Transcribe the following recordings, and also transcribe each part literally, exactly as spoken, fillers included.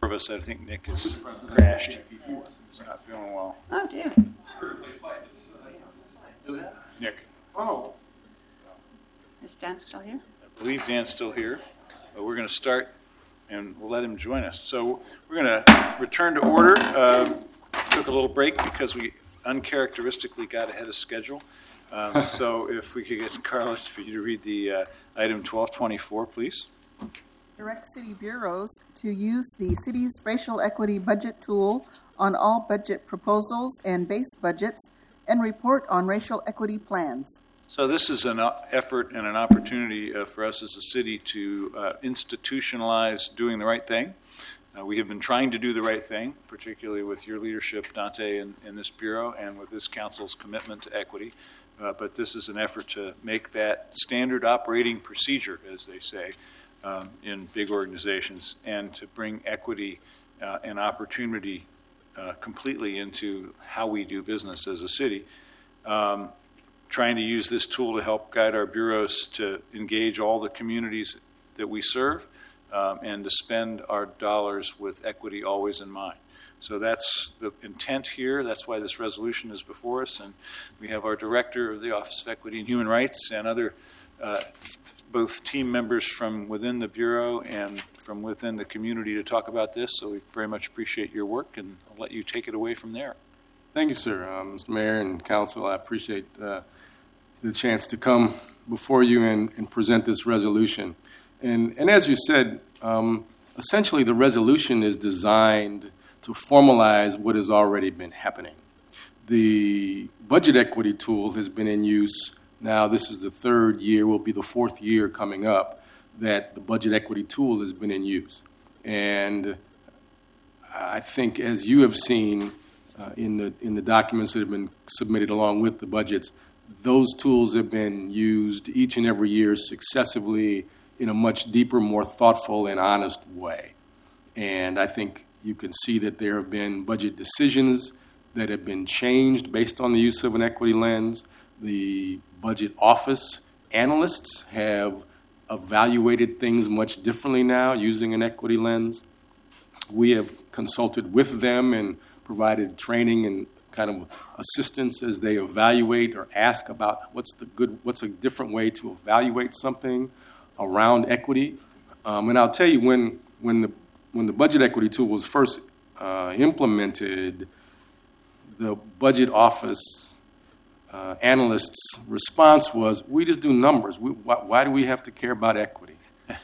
of us, I think Nick has crashed. He's not feeling well. Oh, dear. Nick, Oh, Is Dan still here? I believe Dan's still here, but we're going to start and we'll let him join us. So we're going to return to order. Uh, took a little break because we uncharacteristically got ahead of schedule. Um, so if we could get Carlos for you to read the uh, item twelve twenty-four, please. Direct city bureaus to use the city's racial equity budget tool on all budget proposals and base budgets and report on racial equity plans. So this is an effort and an opportunity uh, for us as a city to uh, institutionalize doing the right thing. Uh, we have been trying to do the right thing, particularly with your leadership, Dante, in, in this bureau and with this council's commitment to equity. Uh, but this is an effort to make that standard operating procedure, as they say, um, in big organizations, and to bring equity uh, and opportunity uh, completely into how we do business as a city. Um, trying to use this tool to help guide our bureaus to engage all the communities that we serve um, and to spend our dollars with equity always in mind. So that's the intent here. That's why this resolution is before us. And we have our director of the Office of Equity and Human Rights and other uh, both team members from within the Bureau and from within the community to talk about this. So we very much appreciate your work, and I'll let you take it away from there. thank you, sir. Um, Mister Mayor and Council, I appreciate uh, the chance to come before you and, and present this resolution. And, and as you said, um, essentially the resolution is designed to formalize what has already been happening. The budget equity tool has been in use now. This is the third year, will be the fourth year coming up, that the budget equity tool has been in use. And I think, as you have seen uh, in the in the documents that have been submitted along with the budgets, those tools have been used each and every year successively in a much deeper, more thoughtful and honest way. And I think you can see that there have been budget decisions that have been changed based on the use of an equity lens. The budget office analysts have evaluated things much differently now using an equity lens. We have consulted with them and provided training and kind of assistance as they evaluate or ask about what's the good, what's a different way to evaluate something around equity. Um, and I'll tell you, when when the When the budget equity tool was first uh, implemented, the budget office uh, analyst's response was, we just do numbers. We, why, why do we have to care about equity?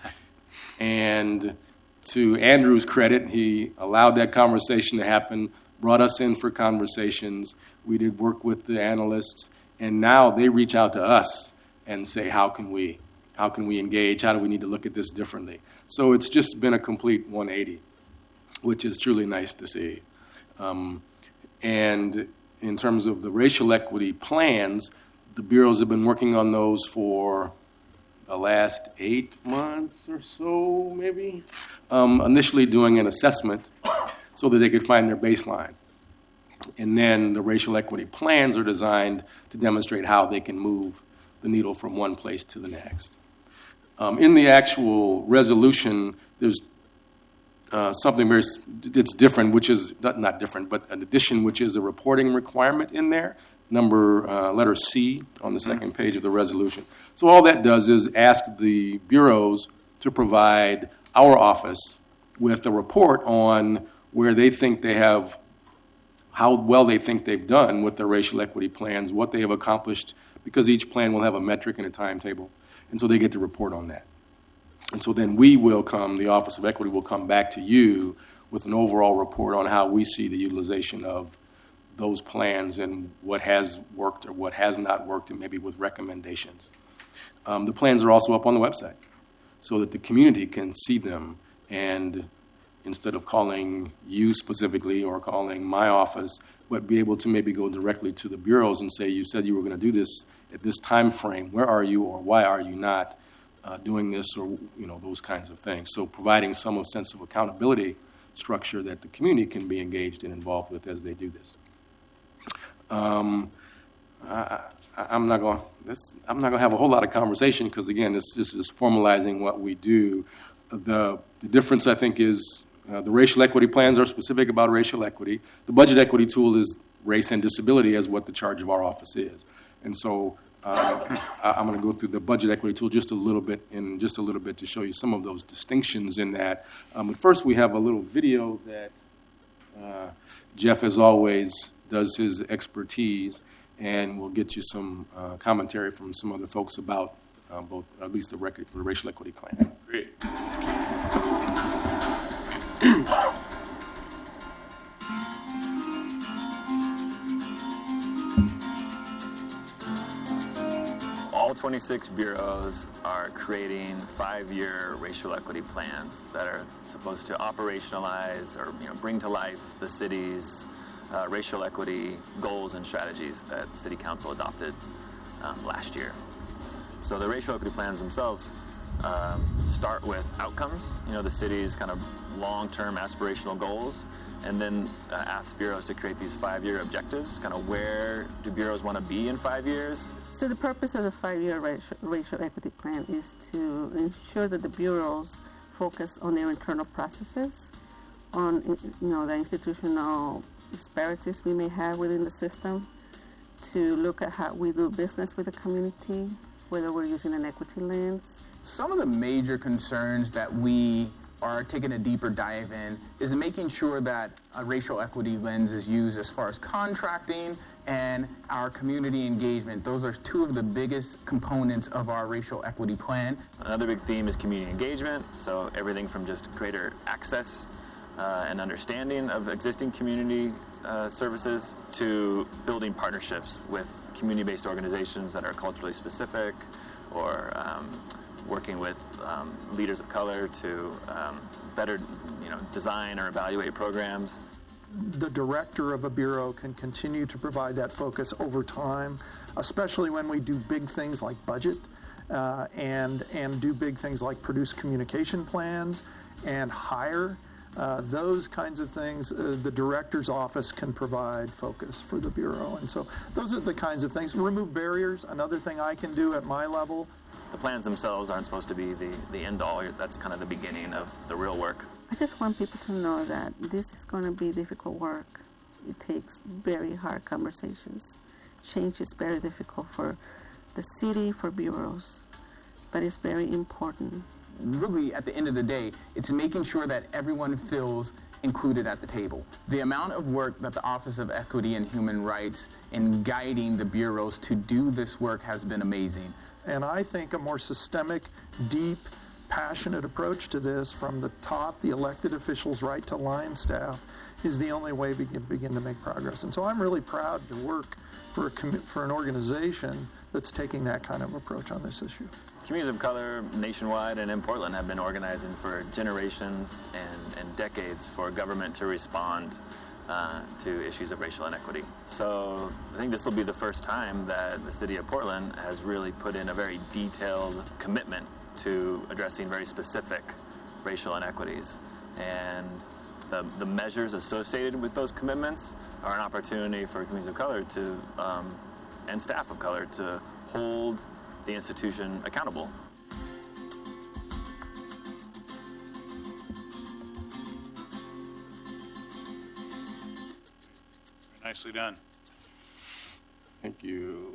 And to Andrew's credit, he allowed that conversation to happen, brought us in for conversations. We did work with the analysts, and now they reach out to us and say, how can we, how can we engage? How do we need to look at this differently? So it's just been a complete one eighty, which is truly nice to see. Um, and in terms of the racial equity plans, the bureaus have been working on those for the last eight months or so, maybe, um, initially doing an assessment so that they could find their baseline. And then the racial equity plans are designed to demonstrate how they can move the needle from one place to the next. Um, in the actual resolution, there's uh, something very it's different, which is not, not different, but an addition, which is a reporting requirement in there, number uh, letter C on the second page of the resolution. So all that does is ask the bureaus to provide our office with a report on where they think they have, how well they think they've done with their racial equity plans, what they have accomplished, because each plan will have a metric and a timetable. And so they get to report on that. And so then we will come, the Office of Equity will come back to you with an overall report on how we see the utilization of those plans and what has worked or what has not worked, and maybe with recommendations. Um, the plans are also up on the website so that the community can see them, and instead of calling you specifically or calling my office, but be able to maybe go directly to the bureaus and say, you said you were going to do this at this time frame. Where are you, or why are you not uh, doing this, or you know, those kinds of things. So providing some sense of accountability structure that the community can be engaged and involved with as they do this. Um, I, I'm not going. I'm not going to have a whole lot of conversation because again, this, this is formalizing what we do. The, the difference, I think, is uh, the racial equity plans are specific about racial equity. The budget equity tool is race and disability as what the charge of our office is. And so uh, I- I'm going to go through the budget equity tool just a little bit in just a little bit to show you some of those distinctions in that. Um, but first, we have a little video that uh, Jeff, as always, does his expertise, and we'll get you some uh, commentary from some other folks about uh, both, at least the record for the racial equity plan. Great. All twenty-six bureaus are creating five-year racial equity plans that are supposed to operationalize or you know, bring to life the city's uh, racial equity goals and strategies that City Council adopted um, last year. So the racial equity plans themselves um, start with outcomes, you know, the city's kind of long-term aspirational goals, and then uh, ask bureaus to create these five-year objectives, kind of where do bureaus want to be in five years. So the purpose of the five-year racial, racial equity plan is to ensure that the bureaus focus on their internal processes, on you know the institutional disparities we may have within the system, to look at how we do business with the community, whether we're using an equity lens. Some of the major concerns that we are taking a deeper dive in is making sure that a racial equity lens is used as far as contracting and our community engagement. Those are two of the biggest components of our racial equity plan. Another big theme is community engagement, so everything from just greater access uh, and understanding of existing community uh, services to building partnerships with community-based organizations that are culturally specific, or um, working with um, leaders of color to um, better you know, design or evaluate programs. The director of a bureau can continue to provide that focus over time, especially when we do big things like budget uh, and, and do big things like produce communication plans and hire. Uh, those kinds of things, uh, the director's office can provide focus for the bureau. And so those are the kinds of things. Remove barriers, another thing I can do at my level. The plans themselves aren't supposed to be the, the end-all. That's kind of the beginning of the real work. I just want people to know that this is going to be difficult work. It takes very hard conversations. Change is very difficult for the city, for bureaus, but it's very important. Really, at the end of the day, it's making sure that everyone feels included at the table. The amount of work that the Office of Equity and Human Rights in guiding the bureaus to do this work has been amazing. And I think a more systemic, deep, passionate approach to this from the top, the elected officials, right to line staff, is the only way we can begin to make progress. And so I'm really proud to work for a commi- for an organization that's taking that kind of approach on this issue. Communities of color nationwide and in Portland have been organizing for generations and, and decades for government to respond uh, to issues of racial inequity. So I think this will be the first time that the city of Portland has really put in a very detailed commitment to addressing very specific racial inequities. And the, the measures associated with those commitments are an opportunity for communities of color to, um, and staff of color to hold the institution accountable. Nicely done. Thank you.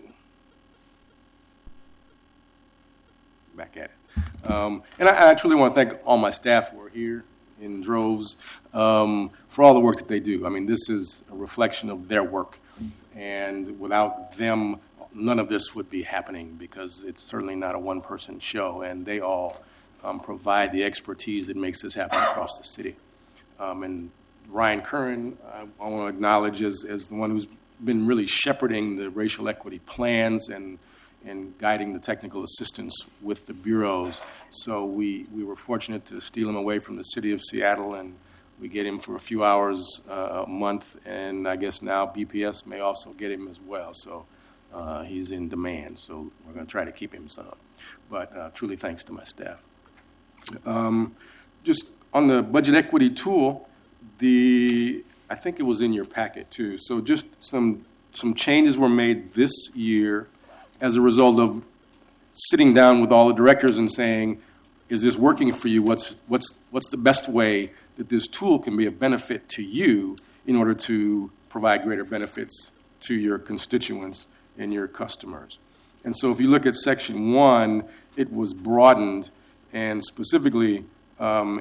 Back at it. Um, and I, I truly want to thank all my staff who are here in droves um, for all the work that they do. I mean, this is a reflection of their work. And without them, none of this would be happening, because it's certainly not a one-person show, and they all um, provide the expertise that makes this happen across the city. Um, and Ryan Curran, I, I want to acknowledge as, as the one who's been really shepherding the racial equity plans and and guiding the technical assistance with the bureaus. So we, we were fortunate to steal him away from the city of Seattle, and we get him for a few hours uh, a month, and I guess now B P S may also get him as well. So uh, he's in demand, so we're going to try to keep him some. But uh, truly thanks to my staff. Um, just on the budget equity tool, the I think it was in your packet too. So just some some changes were made this year as a result of sitting down with all the directors and saying, is this working for you? What's, what's, what's the best way that this tool can be a benefit to you in order to provide greater benefits to your constituents and your customers? And so if you look at section one, it was broadened, and specifically um,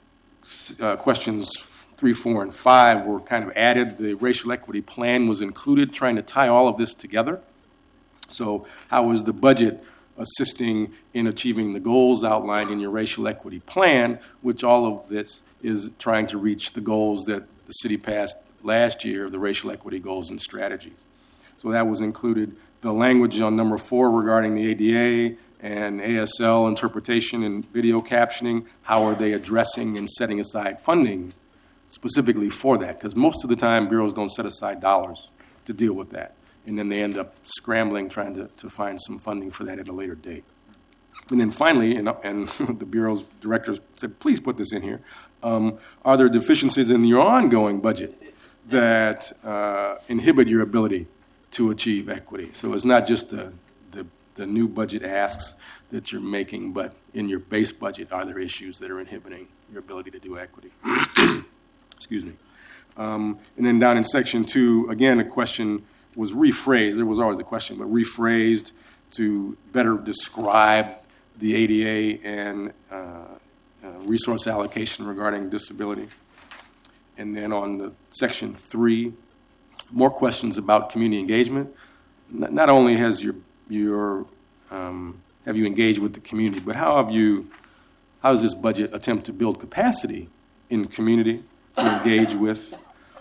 uh, questions three, four, and five were kind of added. The racial equity plan was included, trying to tie all of this together. So how is the budget assisting in achieving the goals outlined in your racial equity plan, which all of this is trying to reach the goals that the city passed last year, the racial equity goals and strategies. So that was included. The language on number four regarding the A D A and A S L interpretation and video captioning, how are they addressing and setting aside funding specifically for that? Because most of the time, bureaus don't set aside dollars to deal with that. And then they end up scrambling, trying to, to find some funding for that at a later date. And then finally, and, and the Bureau's directors said, please put this in here, um, are there deficiencies in your ongoing budget that uh, inhibit your ability to achieve equity? So it's not just the, the, the new budget asks that you're making, but in your base budget, are there issues that are inhibiting your ability to do equity? Excuse me. Um, and then down in section two, again, a question was rephrased. There was always a question, but rephrased to better describe the A D A and uh, uh, resource allocation regarding disability. And then on the section three, more questions about community engagement. Not, not only has your your um, have you engaged with the community, but how have you how does this budget attempt to build capacity in the community to engage with,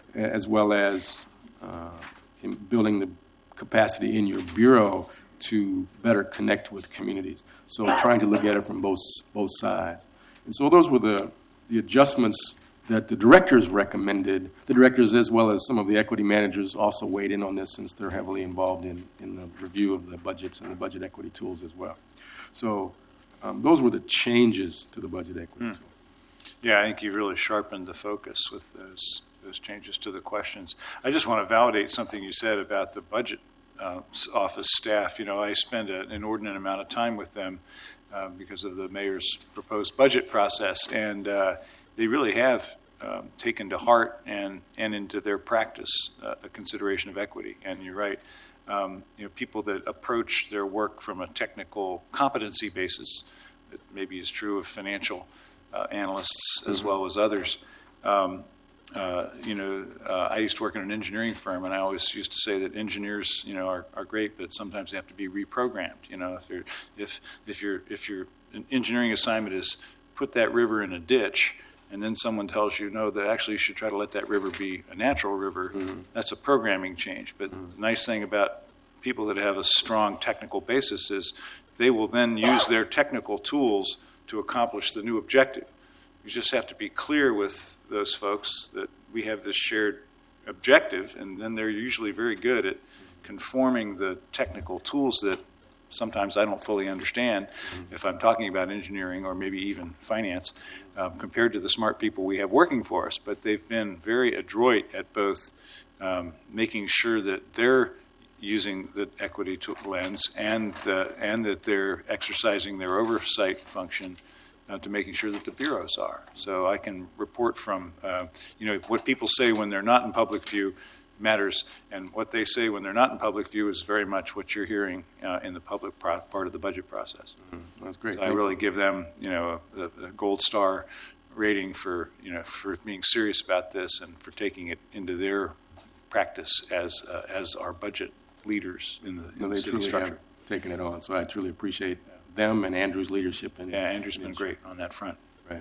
as well as uh, in building the capacity in your bureau to better connect with communities. So trying to look at it from both both sides. And so those were the, the adjustments that the directors recommended. The directors, as well as some of the equity managers, also weighed in on this, since they're heavily involved in, in the review of the budgets and the budget equity tools as well. So um, those were the changes to the budget equity Hmm. tool. Yeah, I think you really sharpened the focus with those those changes to the questions. I just want to validate something you said about the budget uh, office staff. You know, I spend a, an inordinate amount of time with them uh, because of the mayor's proposed budget process, and uh, they really have um, taken to heart and, and into their practice uh, a consideration of equity. And you're right. Um, you know, people that approach their work from a technical competency basis, that maybe is true of financial uh, analysts as well as others. Um, uh, you know, uh, I used to work in an engineering firm, and I always used to say that engineers, you know, are, are great, but sometimes they have to be reprogrammed. You know, if you're, if if your if your engineering assignment is put that river in a ditch, and then someone tells you, no, that actually you should try to let that river be a natural river, mm-hmm. that's a programming change. But mm-hmm. the nice thing about people that have a strong technical basis is they will then use their technical tools to accomplish the new objective. You just have to be clear with those folks that we have this shared objective, and then they're usually very good at conforming the technical tools that sometimes I don't fully understand mm-hmm. if I'm talking about engineering or maybe even finance um, compared to the smart people we have working for us. But they've been very adroit at both um, making sure that they're using the equity to lens and, uh, and that they're exercising their oversight function uh, to making sure that the bureaus are. So I can report from, uh, you know, what people say when they're not in public view matters, and what they say when they're not in public view is very much what you're hearing uh, in the public pro- part of the budget process. Mm-hmm. That's great. So I really give them, you know, a, a gold star rating for, you know, for being serious about this and for taking it into their practice as uh, as our budget leaders in the, in no, the they city truly structure. have taken it on. So I truly appreciate them and Andrew's leadership. And yeah, Andrew's been great on that front. Right.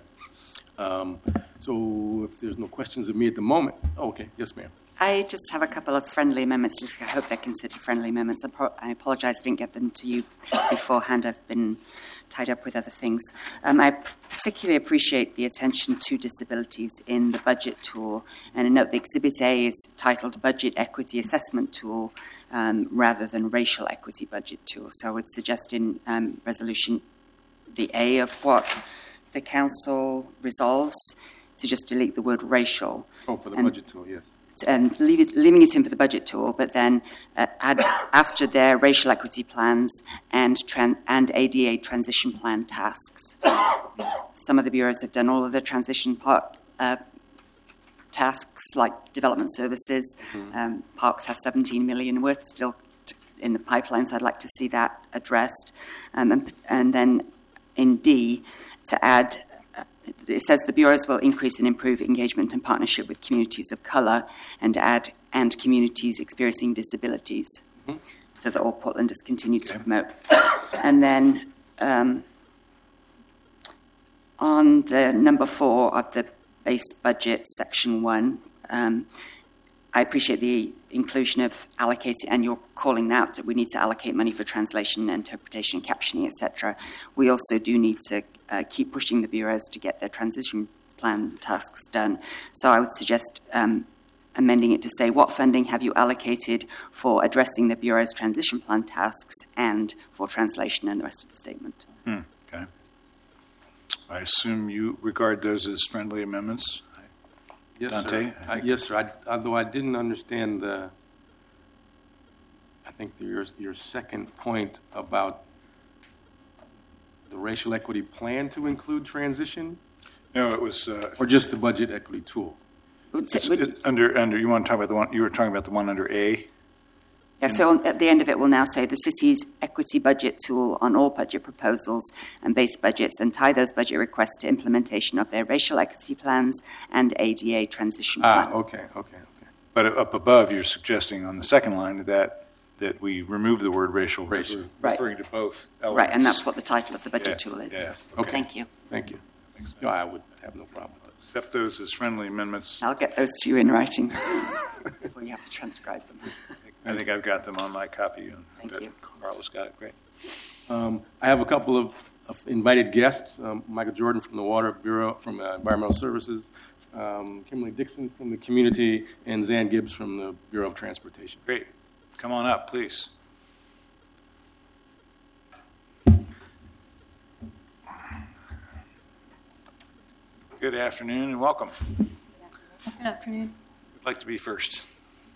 Um, so if there's no questions of me at the moment, oh, okay, yes, ma'am. I just have a couple of friendly amendments. I hope they're considered friendly amendments. I, pro- I apologize I didn't get them to you beforehand. I've been tied up with other things. Um, I particularly appreciate the attention to disabilities in the budget tool. And I note the Exhibit A is titled Budget Equity Assessment Tool um, rather than Racial Equity Budget Tool. So I would suggest in um, resolution the A of what the council resolves to just delete the word racial. Oh, for the and, budget tool, yes. and leave it, leaving it in for the budget tool, but then uh, add after their racial equity plans and tran- and A D A transition plan tasks. Some of the bureaus have done all of the transition part uh, tasks, like development services. Mm-hmm. Um, Parks has seventeen million worth still t- in the pipelines. I'd like to see that addressed, um, and, and then in D to add. It says the bureaus will increase and improve engagement and partnership with communities of colour, and add and communities experiencing disabilities, mm-hmm. so that all Portlanders continue okay. to promote. And then um, on the number four of the base budget, section one, um, I appreciate the inclusion of allocating, and you're calling out that we need to allocate money for translation, interpretation, captioning, et cetera. We also do need to uh, keep pushing the bureaus to get their transition plan tasks done. So I would suggest um, amending it to say, what funding have you allocated for addressing the bureau's transition plan tasks and for translation, and the rest of the statement. Hmm, okay. I assume you regard those as friendly amendments? Yes, Dante? sir. I, yes, sir. I, although I didn't understand the, I think your your second point about the racial equity plan to include transition, No, it was uh, or just the budget equity tool. it's, it, under under. You want to talk about the one you were talking about the one under A? Yeah, so on, at the end of it, we'll now say the city's equity budget tool on all budget proposals and base budgets, and tie those budget requests to implementation of their racial equity plans and A D A transition plan. Ah, okay, okay, okay. But up above, you're suggesting on the second line that that we remove the word racial, Racial. Right. referring to both elements. Right, and that's what the title of the budget Yeah, tool is. yes, okay. Thank you. Thank you. No, I would have no problem with that. Accept those as friendly amendments. I'll get those to you in writing before you have to transcribe them. I think I've got them on my copy. And Thank that you. Carla's got it. Great. Um, I have a couple of, of invited guests, um, Michael Jordan from the Water Bureau, from uh, Environmental Services, um, Kimberly Dixon from the Community, and Zan Gibbs from the Bureau of Transportation. Great. Come on up, please. Good afternoon and welcome. Good afternoon. Who'd like to be first?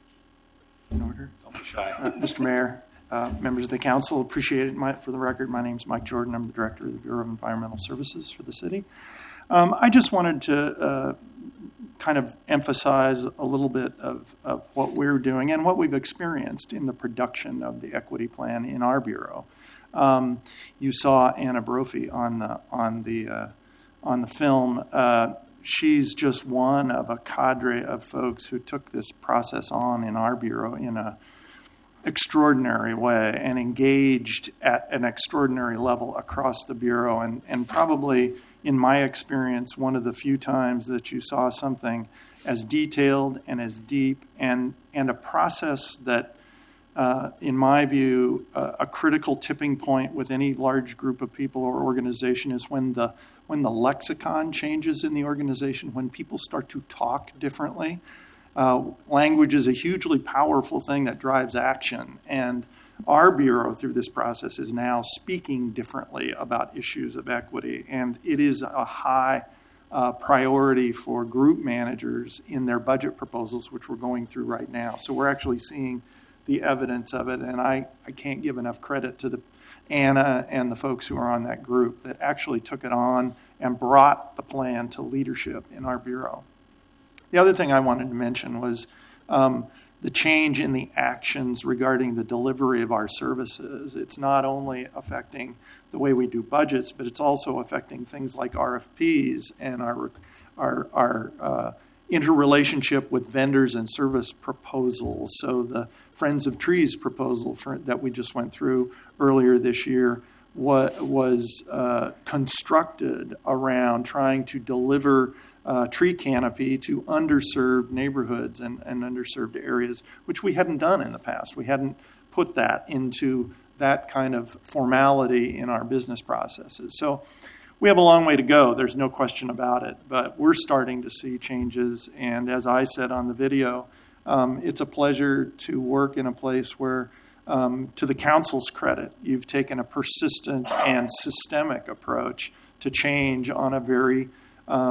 In order. Don't be shy. Uh, Mister Mayor, uh, members of the council, appreciate it. My, for the record, my name is Mike Jordan. I'm the director of the Bureau of Environmental Services for the city. Um, I just wanted to uh, kind of emphasize a little bit of, of what we're doing and what we've experienced in the production of the equity plan in our bureau. Um, you saw Anna Brophy on the on the uh, on the film. Uh, she's just one of a cadre of folks who took this process on in our bureau in a extraordinary way and engaged at an extraordinary level across the bureau, and, and probably, in my experience, one of the few times that you saw something as detailed and as deep and, and a process that, uh, in my view, uh, a critical tipping point with any large group of people or organization is when the when the lexicon changes in the organization, when people start to talk differently. Uh, language is a hugely powerful thing that drives action, and our bureau through this process is now speaking differently about issues of equity, and it is a high uh, priority for group managers in their budget proposals, which we're going through right now. So we're actually seeing the evidence of it, and I, I can't give enough credit to the Anna and the folks who are on that group that actually took it on and brought the plan to leadership in our bureau. The other thing I wanted to mention was um, the change in the actions regarding the delivery of our services. It's not only affecting the way we do budgets, but it's also affecting things like R F Ps and our our, our uh, interrelationship with vendors and service proposals. So the Friends of Trees proposal for, that we just went through earlier this year what was uh, constructed around trying to deliver uh, tree canopy to underserved neighborhoods and, and underserved areas, which we hadn't done in the past. We hadn't put that into that kind of formality in our business processes. So we have a long way to go. There's no question about it. But we're starting to see changes. And as I said on the video, um, it's a pleasure to work in a place where, Um, to the council's credit, you've taken a persistent and systemic approach to change on a very um,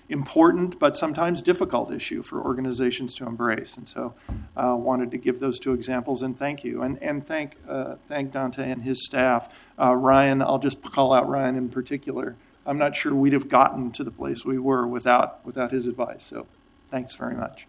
important but sometimes difficult issue for organizations to embrace. And so I uh, wanted to give those two examples, and thank you. And, and thank, uh, thank Dante and his staff. Uh, Ryan, I'll just call out Ryan in particular. I'm not sure we'd have gotten to the place we were without, without his advice. So thanks very much.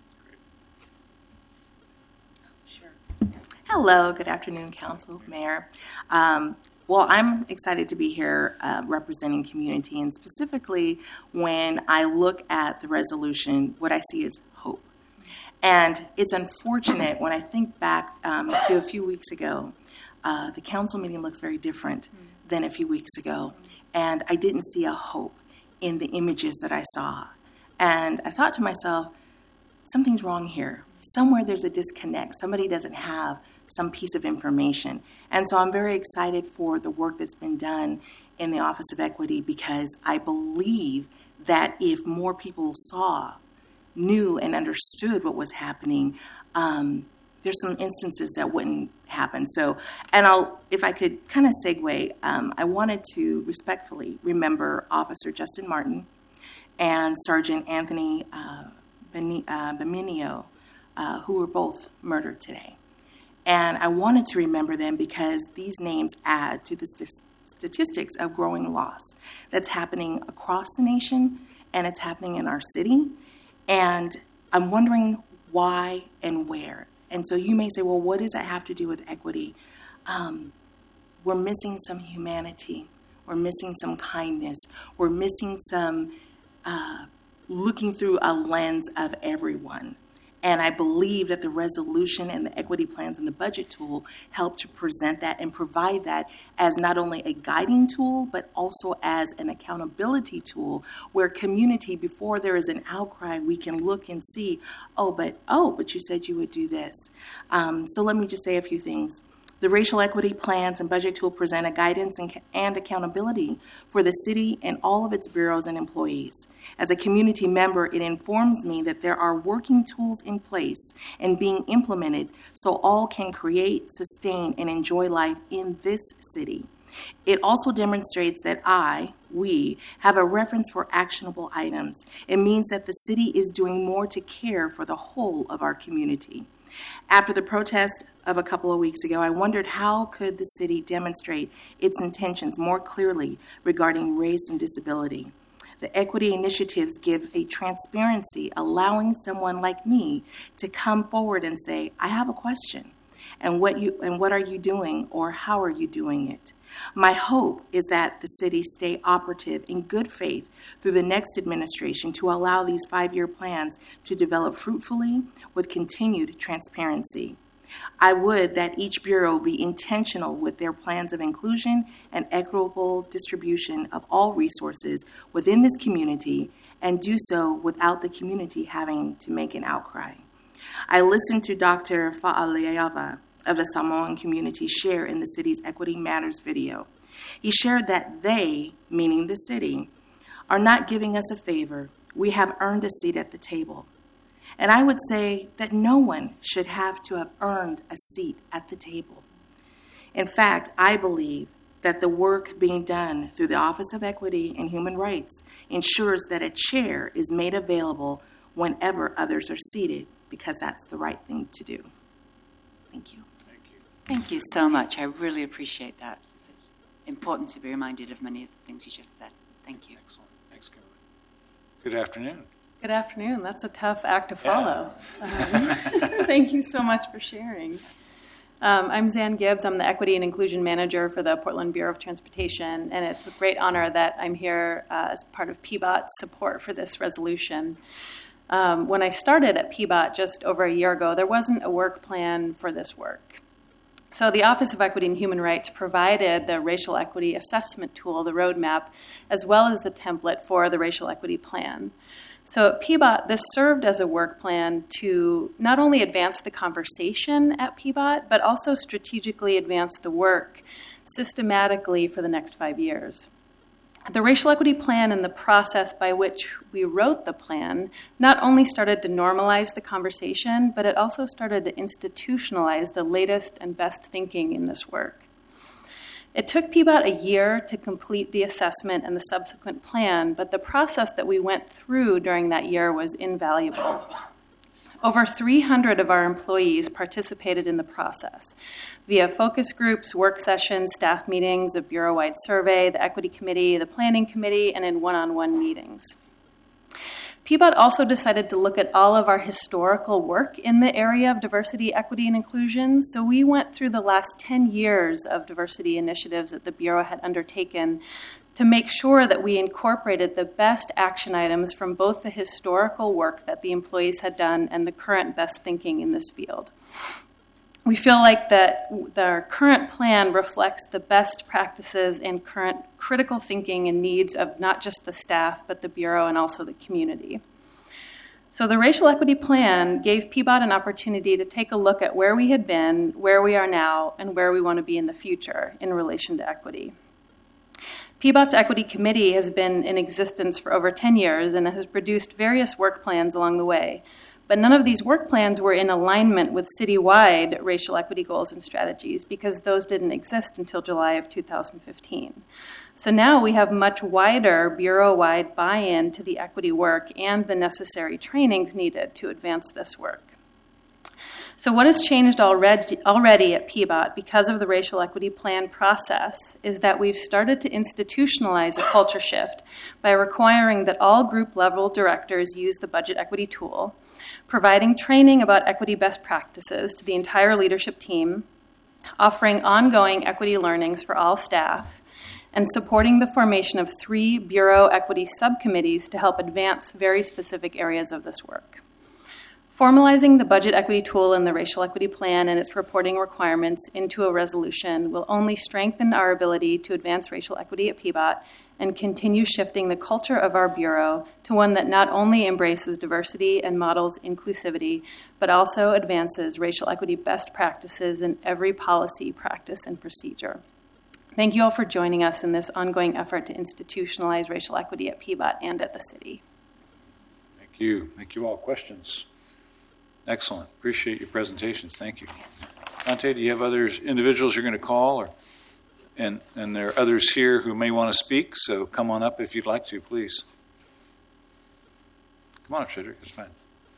Hello, good afternoon, Council, Mayor. Um, well, I'm excited to be here uh, representing community, and specifically when I look at the resolution, what I see is hope. And it's unfortunate when I think back um, to a few weeks ago, uh, the council meeting looks very different than a few weeks ago, and I didn't see a hope in the images that I saw. And I thought to myself, something's wrong here. Somewhere there's a disconnect. Somebody doesn't have some piece of information. And so I'm very excited for the work that's been done in the Office of Equity, because I believe that if more people saw, knew, and understood what was happening, um, there's some instances that wouldn't happen. So, and I'll, if I could kind of segue, um, I wanted to respectfully remember Officer Justin Martin and Sergeant Anthony uh, Beminio, uh, who were both murdered today. And I wanted to remember them because these names add to the st- statistics of growing loss that's happening across the nation, and it's happening in our city. And I'm wondering why and where. And so you may say, well, what does that have to do with equity? Um, we're missing some humanity. We're missing some kindness. We're missing some uh, looking through a lens of everyone. And I believe that the resolution and the equity plans and the budget tool help to present that and provide that as not only a guiding tool, but also as an accountability tool where community, before there is an outcry, we can look and see, oh, but, oh, but you said you would do this. Um, so let me just say a few things. The racial equity plans and budget tool present a guidance and, and accountability for the city and all of its bureaus and employees. As a community member, it informs me that there are working tools in place and being implemented so all can create, sustain, and enjoy life in this city. It also demonstrates that I, we, have a reference for actionable items. It means that the city is doing more to care for the whole of our community. After the protest of a couple of weeks ago, I wondered how could the city demonstrate its intentions more clearly regarding race and disability. The equity initiatives give a transparency, allowing someone like me to come forward and say, I have a question, and what you and what are you doing, or how are you doing it? My hope is that the city stay operative in good faith through the next administration to allow these five-year plans to develop fruitfully with continued transparency. I would that each bureau be intentional with their plans of inclusion and equitable distribution of all resources within this community, and do so without the community having to make an outcry. I listened to Doctor Fa'aleava of the Samoan community share in the city's Equity Matters video. He shared that they, meaning the city, are not giving us a favor. We have earned a seat at the table. And I would say that no one should have to have earned a seat at the table. In fact, I believe that the work being done through the Office of Equity and Human Rights ensures that a chair is made available whenever others are seated, because that's the right thing to do. Thank you. Thank you. Thank you so much. I really appreciate that. It's important to be reminded of many of the things you just said. Thank you. Excellent. Thanks, Kimberly. Good afternoon. Good afternoon. That's a tough act to follow. Yeah. Um, thank you so much for sharing. Um, I'm Zan Gibbs. I'm the Equity and Inclusion Manager for the Portland Bureau of Transportation, and it's a great honor that I'm here uh, as part of P B O T's support for this resolution. Um, when I started at P B O T just over a year ago, there wasn't a work plan for this work. So the Office of Equity and Human Rights provided the racial equity assessment tool, the roadmap, as well as the template for the racial equity plan. So at P B O T, this served as a work plan to not only advance the conversation at P B O T, but also strategically advance the work systematically for the next five years. The racial equity plan and the process by which we wrote the plan not only started to normalize the conversation, but it also started to institutionalize the latest and best thinking in this work. It took P B O T a year to complete the assessment and the subsequent plan, but the process that we went through during that year was invaluable. Over three hundred of our employees participated in the process via focus groups, work sessions, staff meetings, a bureau-wide survey, the equity committee, the planning committee, and in one-on-one meetings. P B O T also decided to look at all of our historical work in the area of diversity, equity, and inclusion. So we went through the last ten years of diversity initiatives that the Bureau had undertaken to make sure that we incorporated the best action items from both the historical work that the employees had done and the current best thinking in this field. We feel like that our current plan reflects the best practices and current critical thinking and needs of not just the staff, but the Bureau and also the community. So the Racial Equity Plan gave P B O T an opportunity to take a look at where we had been, where we are now, and where we want to be in the future in relation to equity. P B O T's Equity Committee has been in existence for over ten years and has produced various work plans along the way. But none of these work plans were in alignment with citywide racial equity goals and strategies because those didn't exist until July of two thousand fifteen. So now we have much wider bureau-wide buy-in to the equity work and the necessary trainings needed to advance this work. So what has changed already, already at P B O T because of the Racial Equity Plan process is that we've started to institutionalize a culture shift by requiring that all group-level directors use the budget equity tool, providing training about equity best practices to the entire leadership team, offering ongoing equity learnings for all staff, and supporting the formation of three Bureau equity subcommittees to help advance very specific areas of this work. Formalizing the budget equity tool in the Racial Equity Plan and its reporting requirements into a resolution will only strengthen our ability to advance racial equity at P B O T and continue shifting the culture of our Bureau to one that not only embraces diversity and models inclusivity, but also advances racial equity best practices in every policy, practice, and procedure. Thank you all for joining us in this ongoing effort to institutionalize racial equity at P B O T and at the city. Thank you. Thank you all. Questions? Excellent. Appreciate your presentations. Thank you. Dante, do you have other individuals you're going to call? Or, and, and there are others here who may want to speak, so come on up if you'd like to, please. Come on up, Shedrick. It's fine.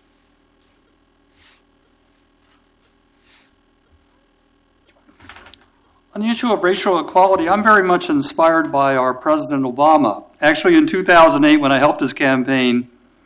On the issue of racial equality, I'm very much inspired by our President Obama. Actually, in two thousand eight, when I helped his campaign,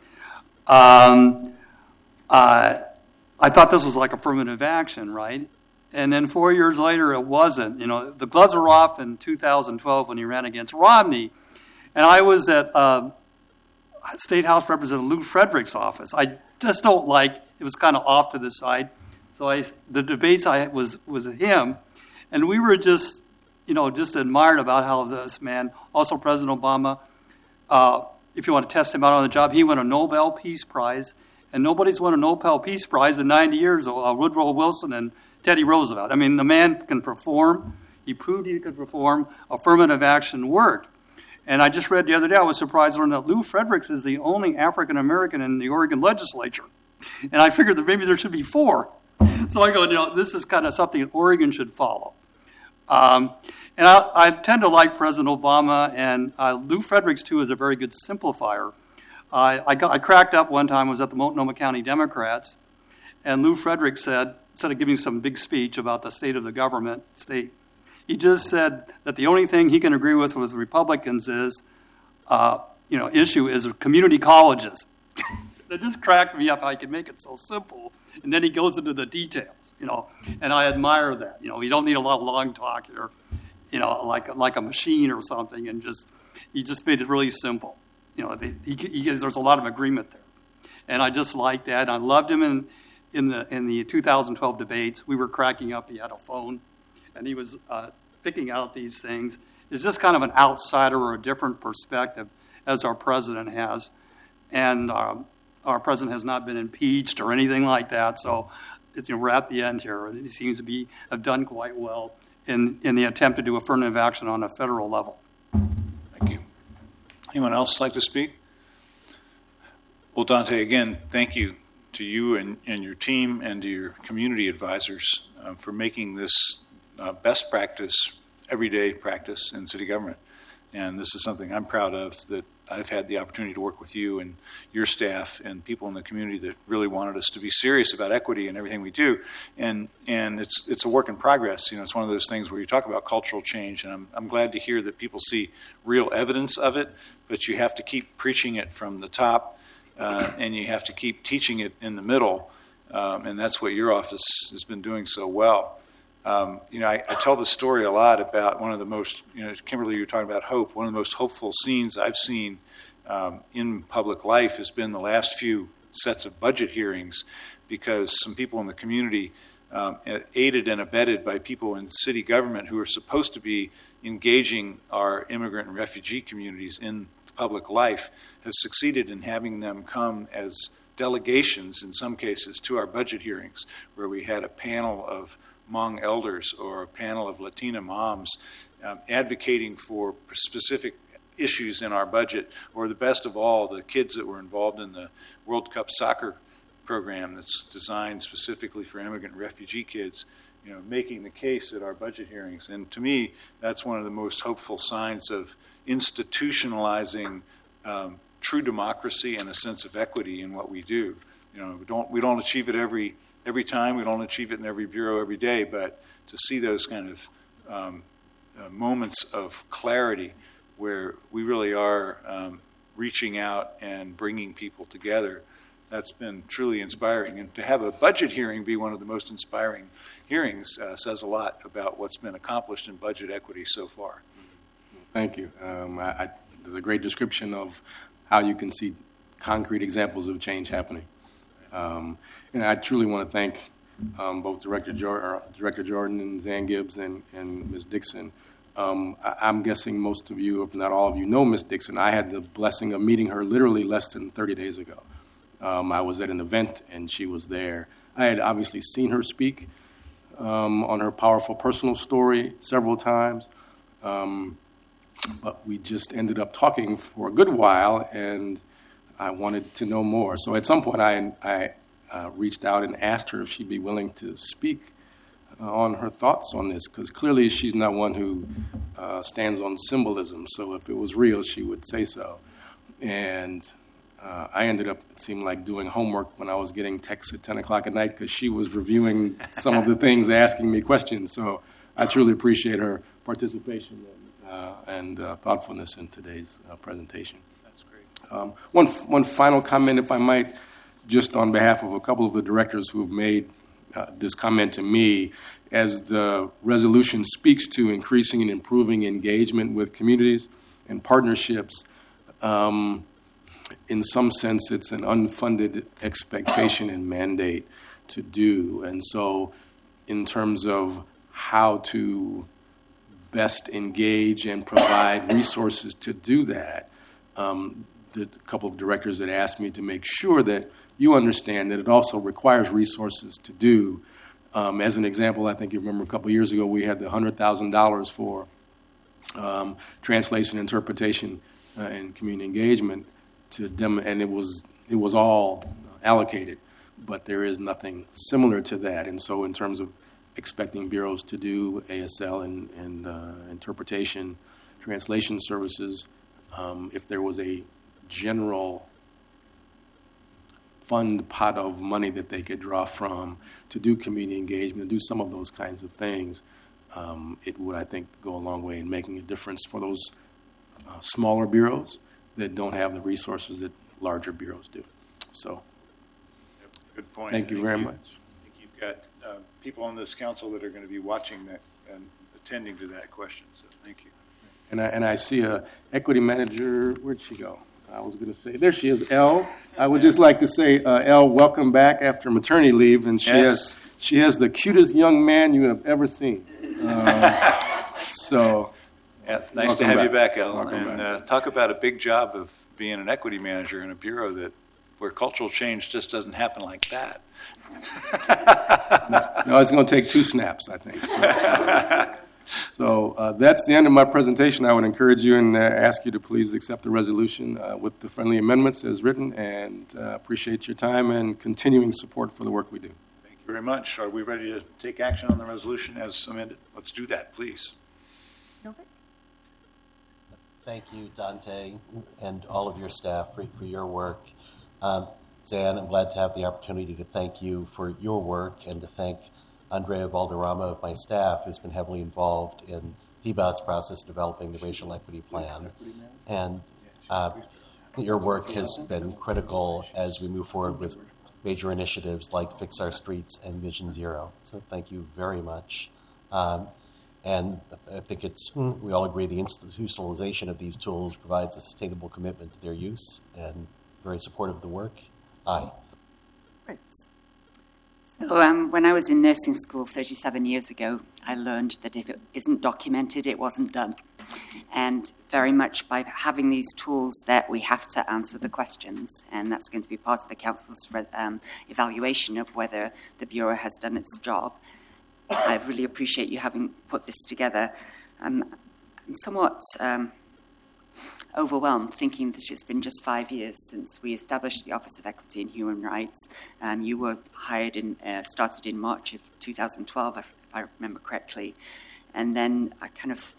um, uh, I thought this was like affirmative action, right? And then four years later, it wasn't. You know, the gloves were off in two thousand twelve when he ran against Romney. And I was at uh, State House Representative Lou Frederick's office. I just don't like, it was kind of off to the side. So I, the debates I was was him. And we were just, you know, just admired about how this man, also President Obama, uh, if you want to test him out on the job, he won a Nobel Peace Prize. And nobody's won a Nobel Peace Prize in ninety years, uh, Woodrow Wilson and Teddy Roosevelt. I mean, the man can perform. He proved he could perform. Affirmative action worked. And I just read the other day, I was surprised to learn that Lou Fredericks is the only African-American in the Oregon legislature. And I figured that maybe there should be four. So I go, you know, this is kind of something that Oregon should follow. Um, and I, I tend to like President Obama, and uh, Lou Fredericks, too, is a very good simplifier. Uh, I, got, I cracked up one time, I was at the Multnomah County Democrats, and Lou Frederick said, instead of giving some big speech about the state of the government, state, he just said that the only thing he can agree with with Republicans is, uh, you know, issue is community colleges. That just cracked me up how he could make it so simple. And then he goes into the details, you know, and I admire that. You know, you don't need a lot of long talk here, you know, like, like a machine or something, and just, he just made it really simple. You know, they, he, he, there's a lot of agreement there, and I just liked that. I loved him in in the in the two thousand twelve debates. We were cracking up. He had a phone, and he was uh, picking out these things. It's just kind of an outsider or a different perspective, as our president has, and um, our president has not been impeached or anything like that. So, it's, you know, we're at the end here. He seems to be have done quite well in in the attempt to do affirmative action on a federal level. Thank you. Anyone else like to speak? Well, Dante, again, thank you to you and, and your team and to your community advisors uh, for making this uh, best practice everyday practice in city government. And this is something I'm proud of, that I've had the opportunity to work with you and your staff and people in the community that really wanted us to be serious about equity in everything we do. And and it's it's a work in progress. You know, it's one of those things where you talk about cultural change, and I'm I'm glad to hear that people see real evidence of it, but you have to keep preaching it from the top, uh, and you have to keep teaching it in the middle, um, and that's what your office has been doing so well. Um, you know, I, I tell the story a lot about one of the most, you know, Kimberly, you were talking about hope. One of the most hopeful scenes I've seen um, in public life has been the last few sets of budget hearings, because some people in the community, um, aided and abetted by people in city government who are supposed to be engaging our immigrant and refugee communities in public life, have succeeded in having them come as delegations, in some cases, to our budget hearings, where we had a panel of Hmong elders or a panel of Latina moms um, advocating for specific issues in our budget, or the best of all, the kids that were involved in the World Cup soccer program that's designed specifically for immigrant and refugee kids, you know, making the case at our budget hearings. And to me, that's one of the most hopeful signs of institutionalizing um, true democracy and a sense of equity in what we do. You know, we don't we don't achieve it every every time. We don't achieve it in every bureau every day, but to see those kind of um, uh, moments of clarity where we really are um, reaching out and bringing people together, that's been truly inspiring. And to have a budget hearing be one of the most inspiring hearings uh, says a lot about what's been accomplished in budget equity so far. Thank you. Um, I, I, there's a great description of how you can see concrete examples of change happening. Um, and I truly want to thank um, both Director, Jor- Director Jordan and Zan Gibbs and, and Miz Dixon. Um, I- I'm guessing most of you, if not all of you, know Miz Dixon. I had the blessing of meeting her literally less than thirty days ago. Um, I was at an event and she was there. I had obviously seen her speak um, on her powerful personal story several times, um, but we just ended up talking for a good while, and I wanted to know more. So at some point I, I uh, reached out and asked her if she'd be willing to speak uh, on her thoughts on this, because clearly she's not one who uh, stands on symbolism. So if it was real, she would say so. And uh, I ended up, it seemed like, doing homework when I was getting texts at ten o'clock at night, because she was reviewing some of the things, asking me questions. So I truly appreciate her participation and, uh, and uh, thoughtfulness in today's uh, presentation. Um, one one final comment, if I might, just on behalf of a couple of the directors who have made uh, this comment to me. As the resolution speaks to increasing and improving engagement with communities and partnerships, um, in some sense it's an unfunded expectation and mandate to do. And so in terms of how to best engage and provide resources to do that, um, the couple of directors that asked me to make sure that you understand that it also requires resources to do. Um, as an example, I think you remember a couple of years ago we had the one hundred thousand dollars for um, translation, interpretation, uh, and community engagement to dem- and it was it was all allocated, but there is nothing similar to that. And so in terms of expecting bureaus to do A S L and, and uh, interpretation, translation services, um, if there was a general fund pot of money that they could draw from to do community engagement, do some of those kinds of things, um, it would, I think, go a long way in making a difference for those uh, smaller bureaus that don't have the resources that larger bureaus do. So, good point. Thank you very you, much. I think you've got uh, people on this council that are going to be watching that and attending to that question. So, thank you. And I, and I see a equity manager. Where'd she go? I was going to say, there she is, Elle. I would just like to say, uh, Elle, welcome back after maternity leave, and she yes. has she has the cutest young man you have ever seen. Uh, so, yeah, nice to have back. you back, Elle. Welcome and back. Uh, talk about a big job of being an equity manager in a bureau that where cultural change just doesn't happen like that. No, it's going to take two snaps, I think. So, uh, So uh, that's the end of my presentation. I would encourage you and uh, ask you to please accept the resolution uh, with the friendly amendments as written, and uh, appreciate your time and continuing support for the work we do. Thank you very much. Are we ready to take action on the resolution as amended? Let's do that, please. Novick? Thank you, Dante, and all of your staff for, for your work. Um, Zan, I'm glad to have the opportunity to thank you for your work and to thank Andrea Valderrama of my staff, who's been heavily involved in P B O T's process developing the racial equity plan. And uh, your work has been critical as we move forward with major initiatives like Fix Our Streets and Vision Zero. So thank you very much. Um, and I think it's, we all agree the institutionalization of these tools provides a sustainable commitment to their use, and very supportive of the work. Aye. Right. So um, when I was in nursing school thirty-seven years ago, I learned that if it isn't documented, it wasn't done. And very much by having these tools that we have to answer the questions, and that's going to be part of the Council's um, evaluation of whether the Bureau has done its job. I really appreciate you having put this together. Um, I'm somewhat um, overwhelmed thinking that it's been just five years since we established the Office of Equity and Human Rights. Um, you were hired in, uh, started in March of two thousand twelve, if I remember correctly. And then I kind of,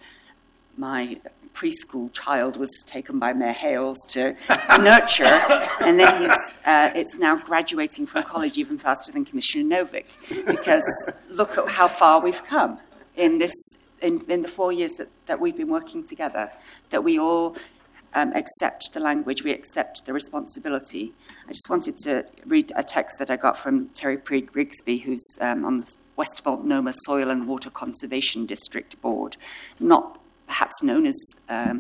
my preschool child was taken by Mayor Hales to nurture, and then he's, uh, it's now graduating from college even faster than Commissioner Novick, because look at how far we've come in this, in, in the four years that, that we've been working together, that we all um, accept the language, we accept the responsibility. I just wanted to read a text that I got from Terry Preet Grigsby, who's um, on the West Multnomah Soil and Water Conservation District Board, not perhaps known as, um,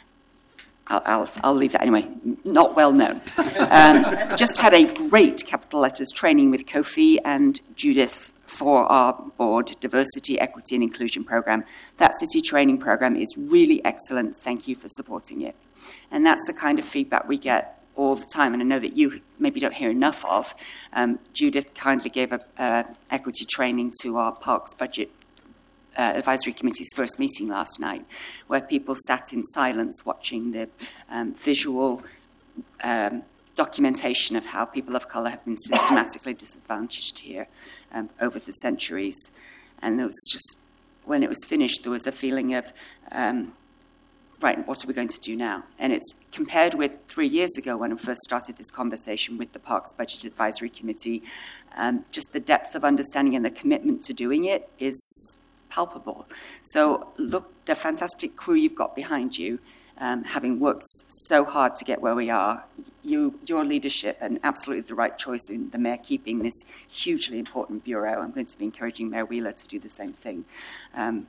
I'll, I'll, I'll leave that anyway, not well known. Um, just had a great capital letters training with Kofi and Judith for our board, Diversity, Equity and Inclusion Program. That city training program is really excellent. Thank you for supporting it. And that's the kind of feedback we get all the time, and I know that you maybe don't hear enough of. Um, Judith kindly gave a uh, equity training to our Parks Budget Uh, Advisory Committee's first meeting last night, where people sat in silence watching the um, visual um, documentation of how people of colour have been systematically disadvantaged here um, over the centuries. And it was just, when it was finished, there was a feeling of, um, right, what are we going to do now? And it's compared with three years ago when I first started this conversation with the Parks Budget Advisory Committee, um, just the depth of understanding and the commitment to doing it is palpable. So look, the fantastic crew you've got behind you, um, having worked so hard to get where we are, you, your leadership, and absolutely the right choice in the Mayor keeping this hugely important Bureau. I'm going to be encouraging Mayor Wheeler to do the same thing. Um,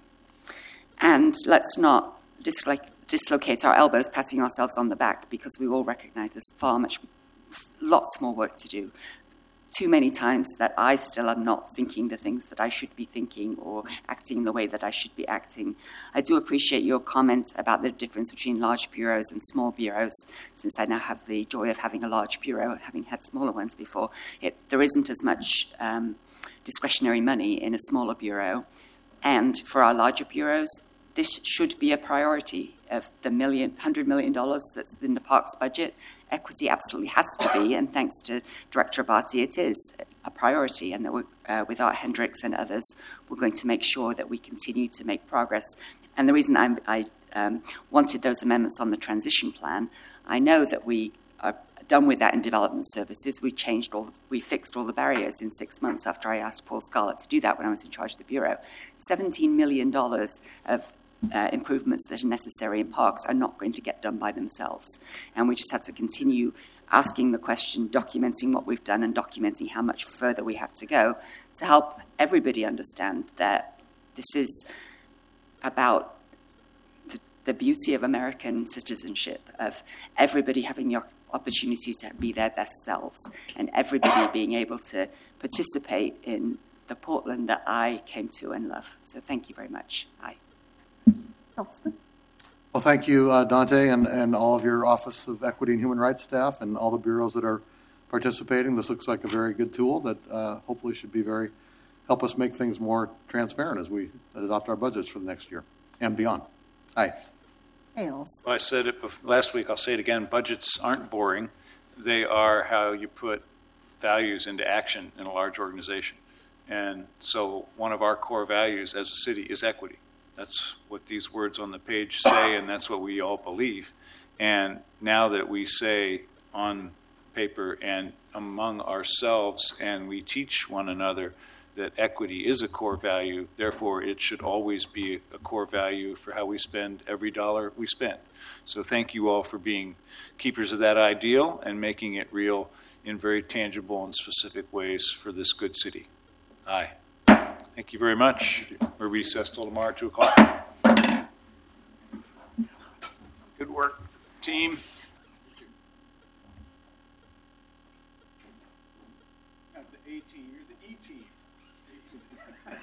and let's not dislocate, dislocate our elbows patting ourselves on the back, because we all recognise there's far much, lots more work to do. Too many times that I still am not thinking the things that I should be thinking or acting the way that I should be acting. I do appreciate your comment about the difference between large bureaus and small bureaus, since I now have the joy of having a large bureau, having had smaller ones before. It, there isn't as much um, discretionary money in a smaller bureau. And for our larger bureaus, this should be a priority. Of the million, one hundred million dollars that's in the parks budget, equity absolutely has to be, and thanks to Director Abati, it is a priority, and that we're, uh, with Art Hendricks and others, we're going to make sure that we continue to make progress. And the reason I'm, I um, wanted those amendments on the transition plan, I know that we are done with that in development services. We changed all, we fixed all the barriers in six months after I asked Paul Scarlett to do that when I was in charge of the Bureau. seventeen million dollars of Uh, improvements that are necessary in parks are not going to get done by themselves. And we just have to continue asking the question, documenting what we've done, and documenting how much further we have to go to help everybody understand that this is about the, the beauty of American citizenship, of everybody having the opportunity to be their best selves, and everybody being able to participate in the Portland that I came to and love. So thank you very much. Aye. Well, thank you, uh, Dante, and, and all of your Office of Equity and Human Rights staff and all the bureaus that are participating. This looks like a very good tool that uh, hopefully should be very, help us make things more transparent as we adopt our budgets for the next year and beyond. Aye. Hales. Well, I said it last week, I'll say it again. Budgets aren't boring. They are how you put values into action in a large organization. And so one of our core values as a city is equity. That's what these words on the page say, and that's what we all believe. And now that we say on paper and among ourselves, and we teach one another that equity is a core value, therefore it should always be a core value for how we spend every dollar we spend. So thank you all for being keepers of that ideal and making it real in very tangible and specific ways for this good city. Aye. Thank you very much. We're recessed till tomorrow at two o'clock. Good work, team. Not the A team, you're the E team.